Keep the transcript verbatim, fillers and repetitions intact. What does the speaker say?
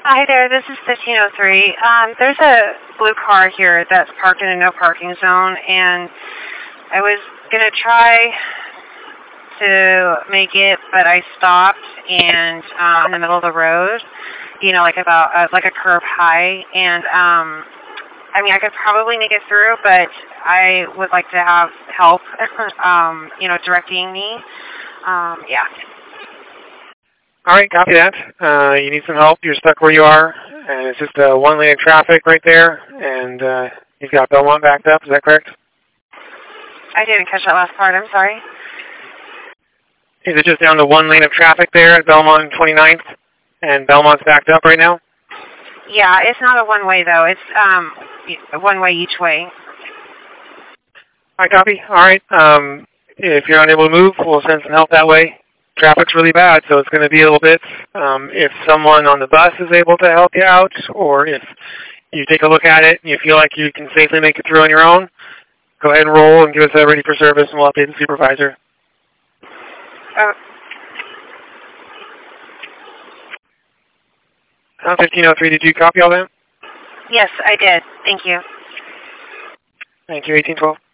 Hi there, this is fifteen oh three. Um, there's a blue car here that's parked in a no parking zone, and I was going to try to make it, but I stopped and uh, in the middle of the road, you know, like about uh, like a curb high, and um, I mean, I could probably make it through, but I would like to have help, um, you know, directing me. Um, yeah. All right, copy that. Uh, you need some help. You're stuck where you are, and it's just uh, one lane of traffic right there, and uh, you've got Belmont backed up. Is that correct? I didn't catch that last part. I'm sorry. Is it just down to one lane of traffic there at Belmont and twenty-ninth, and Belmont's backed up right now? Yeah, it's not a one-way, though. It's um, one way each way. All right, copy. All right. Um, if you're unable to move, we'll send some help that way. Traffic's really bad, so it's going to be a little bit. Um, if someone on the bus is able to help you out, or if you take a look at it and you feel like you can safely make it through on your own, go ahead and roll and give us a ready for service, and we'll update the supervisor. Uh, Uh, fifteen oh three, did you copy all that? yes, I did. Thank you. Thank you, eighteen twelve.